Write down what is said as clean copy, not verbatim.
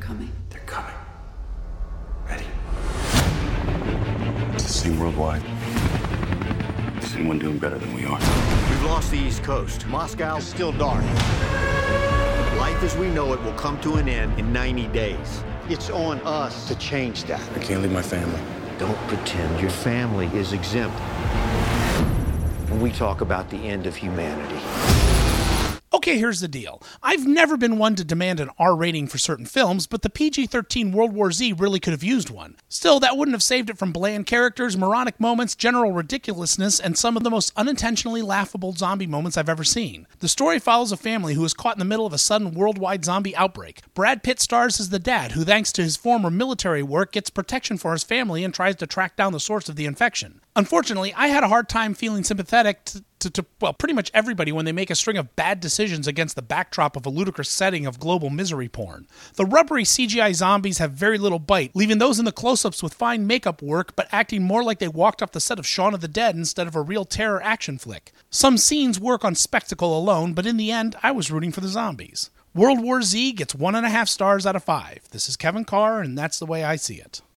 coming. They're coming. Ready? It's the same worldwide. Is anyone doing better than we are? We've lost the East Coast. Moscow is still dark. Life as we know it will come to an end in 90 days. It's on us to change that. I can't leave my family. Don't pretend your family is exempt when we talk about the end of humanity. Okay, here's the deal. I've never been one to demand an R rating for certain films, but the PG-13 World War Z really could have used one. Still, that wouldn't have saved it from bland characters, moronic moments, general ridiculousness, and some of the most unintentionally laughable zombie moments I've ever seen. The story follows a family who is caught in the middle of a sudden worldwide zombie outbreak. Brad Pitt stars as the dad, who thanks to his former military work gets protection for his family and tries to track down the source of the infection. Unfortunately, I had a hard time feeling sympathetic to pretty much everybody when they make a string of bad decisions against the backdrop of a ludicrous setting of global misery porn. The rubbery CGI zombies have very little bite, leaving those in the close-ups with fine makeup work, but acting more like they walked off the set of Shaun of the Dead instead of a real terror action flick. Some scenes work on spectacle alone, but in the end, I was rooting for the zombies. World War Z gets 1.5 stars out of 5. This is Kevin Carr, and that's the way I see it.